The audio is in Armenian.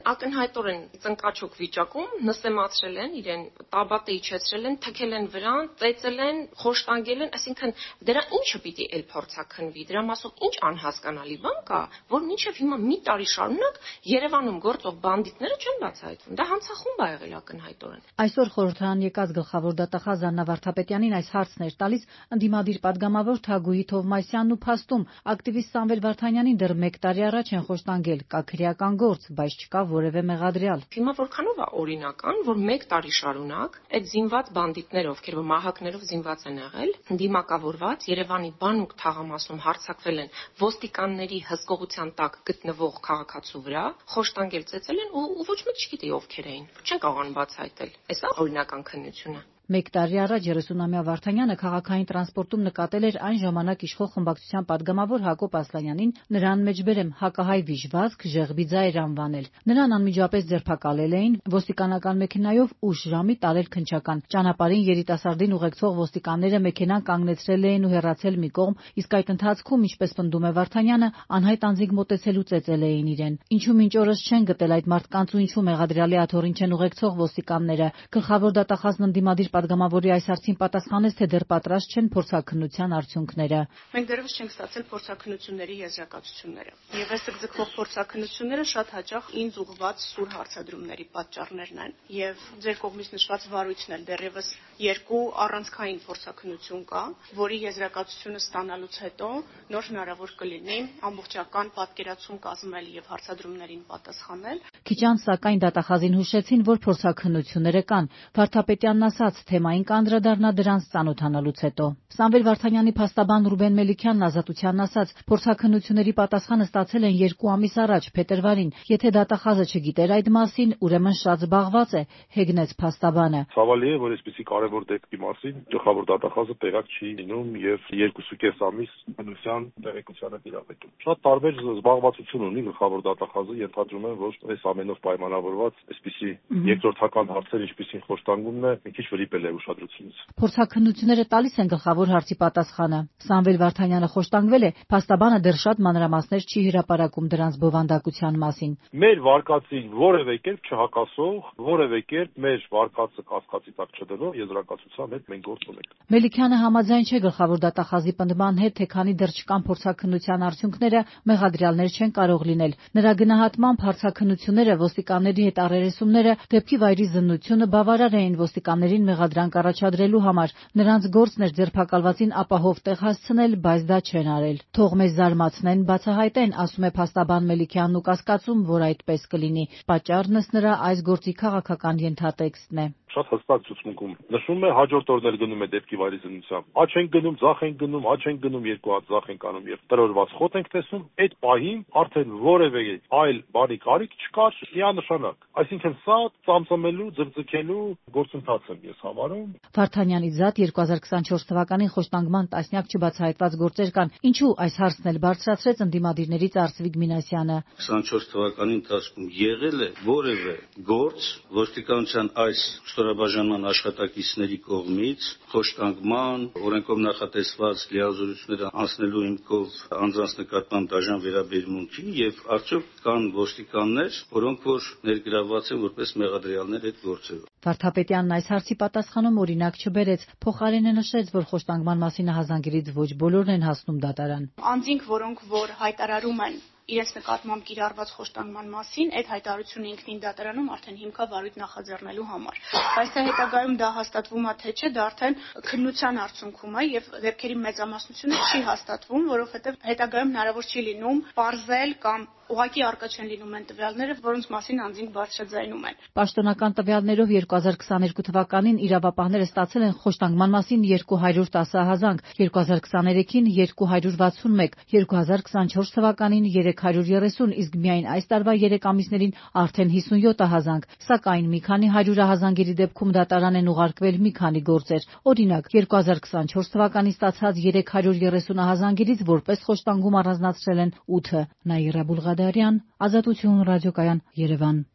Ակնհայտորեն ծնկաչոք վիճակում նսեմացրել են իրեն, տաբատը իջեցրել են, թքել են վրան, ծեծել են, խոշտանգել են, այսինքն դրա ինչը պիտի էլ փորձաքննվի, դրա մասով ինչ անհասկանալի բան կա, որ մինչև հիմա մի տարի շարունակ Երևանում գործող բանդիտները չեն բացահայտվում։ Դա հանցախումբ ա եղել ակնհայտորեն։ Այսօր խորհրդարան եկած գլխավոր դատախազ Աննա Վարդապետյանին այս հարցն էր տալիս ընդդիմադիր պատգամավոր Թագուհի Թովմասյանն ու փաստում ակտիվիստ Սամվել Վարդանյանին դեռ 1 տարի առաջ են խոշտանգել, կա քրեական գործ, բայց չկա որևէ մեղադրյալ։ Հիմա որքանով է օրինական, որ 1 տարի շարունակ այդ զինված բանդիտները, ովքեր որ մահակներով զինված են եղել, դիմակավորված Երևանի բանուկ թաղամասում հարձակվել են ոստիկանների հսկողության տակ գտնվող քաղաքացու վրա, խոշտանգել ծեծել են ու ոչ մեկ չգիտի ովքեր էին։ Չեն կարողանում բացահայտել։ Այս է օրինական քննությունը։ 1 տարի առաջ 30-ամյա Վարդանյանը քաղաքային տրանսպորտում նկատել էր այն ժամանակ իշխող խմբակցության падգամավոր Հակոբ Ասլանյանին, նրան մեջբերեմ հակահայ վիժվածք, ժեղբի ձայր անվանել։ Նրան անմիջապես ձերբակալել էին, ոստիկանական մեքենայով ուշ ժամի տարել քննչական։ Ճանապարհին երիտասարդին ուղեկցող ոստիկանները մեքենան կանգնեցրել էին ու հեռացել մի կողմ, իսկ այդ ընթացքում, ինչպես պնդում է Վարդանյանը, անհայտ անձինք մոտեցել ու ծեծել էին իրեն։ Ինչու մինչ օրս չեն գտել այդ մարդկանց ու ինչու մեղադրյալի աթոռին չեն ուղեկցող ոստիկանները։ Գլխավոր դատախազն ընդդիմադիր պատգամավորի այս հարցին պատասխանեց, թե դեռ պատրաստ չեն փորձաքննության արդյունքները։ Մենք դեռևս չենք ստացել փորձաքննությունների եզրակացությունները։ Եվ այս ձգվող փորձաքննությունները շատ հաճախ ինձ ուղղված սուր հարցադրումների պատճառներն են։ Եվ ձեր կողմից նշված վարույթն էլ դեռևս 2 առանցքային փորձաքննություն կա, որի եզրակացությունը ստանալուց հետո նոր հնարավոր կլինի ամբողջական պատկերացում կազմել եւ հարցադրումներին պատասխանել։ Քիչ անց սակայն դատախազին հուշեցին, որ փորձաքննությունները կան։ Վարդապետյանն ասաց, թեմային կանդրադառնա դրանց ծանոթանալուց հետո։ Սամվել Վարդանյանի փաստաբան Ռուբեն Մելիքյանն Ազատությանն ասաց, փորձաքննությունների պատասխանը ստացել են 2 ամիս առաջ, փետրվարին։ Եթե դատախազը չգիտեր այդ մասին, ուրեմն շատ զբաղված է, հեգնեց փաստաբանը։ Ցավալի է, որ այսպիսի կարևոր դեպքի մասին գլխավոր դատախազը տեղյակ չի լինում եւ 2.5 ամիս քննության տեղեկությանը տիրապետում։ Շատ տարբեր զբաղվածություն ունի գլխավոր դատախազը, ենթադրում եմ, որ այս ամենով պայմանավորված այսպիսի երկրորդական հարցեր, ինչպիսին խոշտանգումն է, մի քիչ վրիպել է ուշադրությունից։ Փորձաքննությունները տալիս են գլխավոր հարցի պատասխանը։ Սամվել Վարդանյանը խոշտանգվել է, փաստաբանը դեռ շատ մանրամասներ չի հրապարակում դրանց բովանդակության մասին։ Մեր վարկածին որևէ կերպ չհակասող, որևէ կերպ մեր վարկածը կասկածի տակ չդնող եզրակացության հետ մենք գործ ունենք։ Մելիքյանը համաձայն չէ գլխավոր դատախազի պնդման հետ, թե քանի դեռ չկան փորձաքննության արդյունքները, մեղադրյալներ չեն կարող լինել։ Նրա գնահատմամբ հարցաքննությունները, ոստիկանների հետ առերեսումները, դեպքի վայրի զննությունը բավարար էին ոստիկաններին մեղադրանք առաջադրելու համար։ Նրանց գործն էր ձերբակալվածին ապահով տեղ հասցնել, բայց դա չեն արել։ Թող մեզ զարմացնեն, բացահայտեն, ասում է փաստաբան Մելիքյանն ու կասկածում, որ այդպես կլինի։ Պատճառն ըստ նրա այս գործի քաղաքական ենթատեքստն է։ Շատ հստակ ցուցմունքում նշվում է հաջորդ օրն էլ գնում է դեպքի վայրի զննությամբ։ Աչ են գնում, ձախ են գնում, աչ են գնում, 2 հատ ձախ են կանում եւ տրորված խոտ ենք տեսնում։ Այդ պահին արդեն որևէ այլ բանի կարիք չկար միանշանակ։ Այսինքն սա ծամծամելու, ձգձգելու գործընթաց եմ ես համարում։ Վարդանյանի զատ 2024 թվականին խոշտանգման տասնյակ չբացահայտված գործեր կան։ Ինչու այս հարցն էլ բարձրացրեց ընդդիմադիրներից Արծվիկ Մինասյանը։ 24 թվականի ընթացքում եղել է որևէ գործ ոստիկանության այս ստորաբաժանման աշխատակիցների կողմից խոշտանգման, օրենքով նախատեսված լիազորությունները անցնելու հիմքով անձանց նկատմամբ դաժան վերաբերմունքի եւ արդյոք կան ոստիկաններ, որոնք որ ներգրավված են որպես մեղադրյալներ այդ գործերով։ Վարդապետյանն այս հարցի պատասխանում օրինակ չբերեց, փոխարենը նշեց, որ խոշտանգման մասին ահազանգերից ոչ բոլորն են հասնում դատարան։ Անձինք, որոնք որ հայտարարում են իրենց նկատմամբ կիրառված խոշտանգման մասին, այդ հայտարարությունը ինքնին դատարանում արդեն հիմքա վարույթ նախաձեռնելու համար։ Բայց թե հետագայում դա հաստատվում է թե չէ, դա արդեն քննության արդյունքում է եւ դեպքերի մեծամասնությունը չի հաստատվում, որովհետեւ հետագայում հնարավոր չի լինում պարզել կամ ուղղակի առկա չեն լինում այն տվյալները, որոնց մասին անձինք բարձրաձայնում են։ Պաշտոնական տվյալներով 2022 թվականին իրավապահները ստացել են խոշտանգման մասին 210 ահազանգ, 2023-ին 261, 2024 թվականին 330, իսկ միայն այս տարվա 3 ամիսներին արդեն 57 ահազանգ, սակայն մի քանի 100 ահազանգերի դեպքում դատարան են ուղարկվել մի քանի գործեր։ Օրինակ, 2024 թվականին ստացած 330 ահազանգերից որպես խոշտանգում առանձնացրել են 8-ը։ Նաիրա Բուլղադարյան, Ազատություն ռադիոկայան, Երևան։